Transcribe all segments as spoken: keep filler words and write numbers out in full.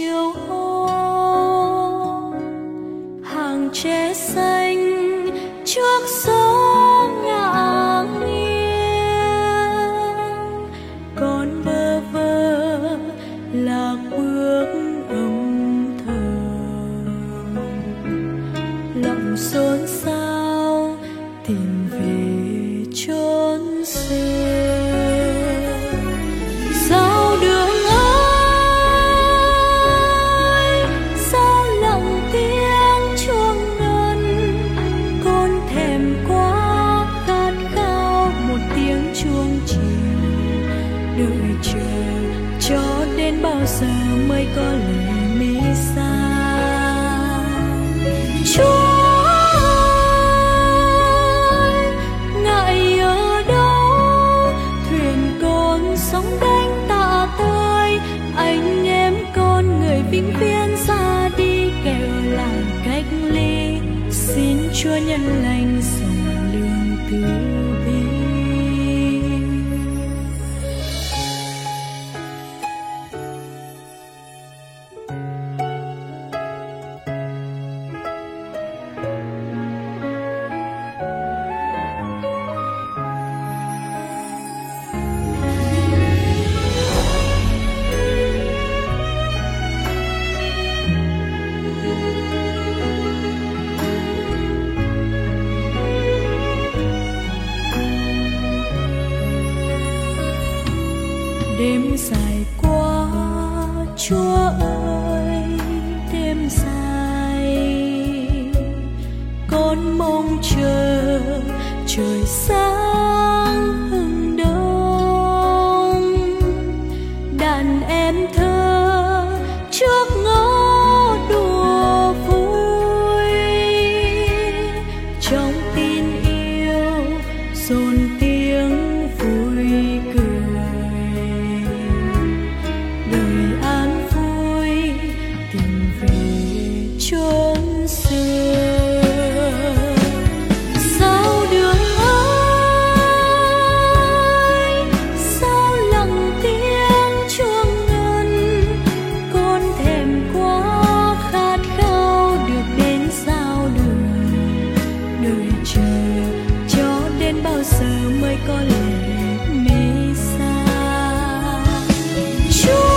chiều hôm, hàng tre xanh trước gió ngả nghiêng, còn bơ vơ lạc bước âm thầm, lòng xôn xao tìm về chốn xưa. Sao đường ơi, sao lặng tiếng chuông ngân, con thèm quá khát khao một tiếng chuông chiều, đợi chờ cho đến bao giờ mới có lệ mi xa. Chúa ơi, ngại ở đâu, thuyền con sóng đánh tạ tới, anh em con người vĩnh viễn ra đi, kẻ ở lại cách ly, xin Chúa nhân lành rộng lượng từ bi. Đêm dài quá, Chúa ơi, đêm dài, con mong chờ trời sáng hừng đông, đàn em thơ trước ngõ đùa vui, trong tin yêu dồn tiếng vui cười. Chốn xưa, sao đường ơi, sao lặng tiếng chuông ngân, con thèm quá khát khao được đến giao đường, đợi chờ cho đến bao giờ mới có lệ mi xa. Chúa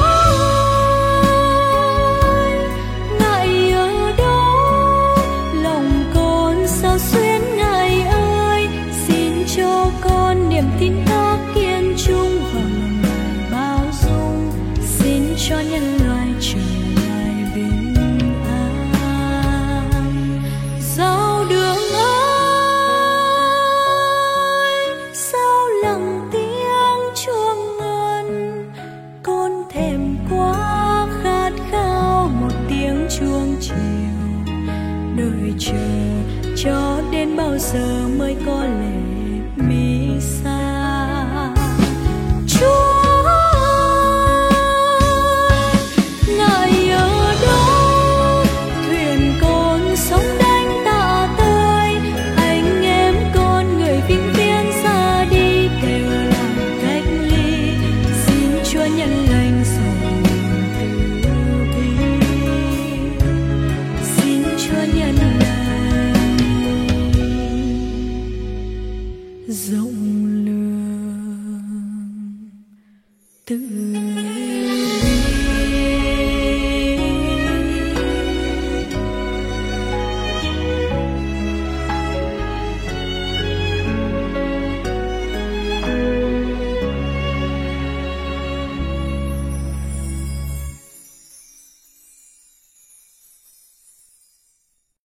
tin ta kiên trung vào lòng Ngài bao dung, xin cho nhân loại trở lại bình an. Sao đường ơi, sao lặng tiếng chuông ngân, con thèm quá khát khao một tiếng chuông chiều, đợi chờ cho đến bao giờ mới có lệ mi.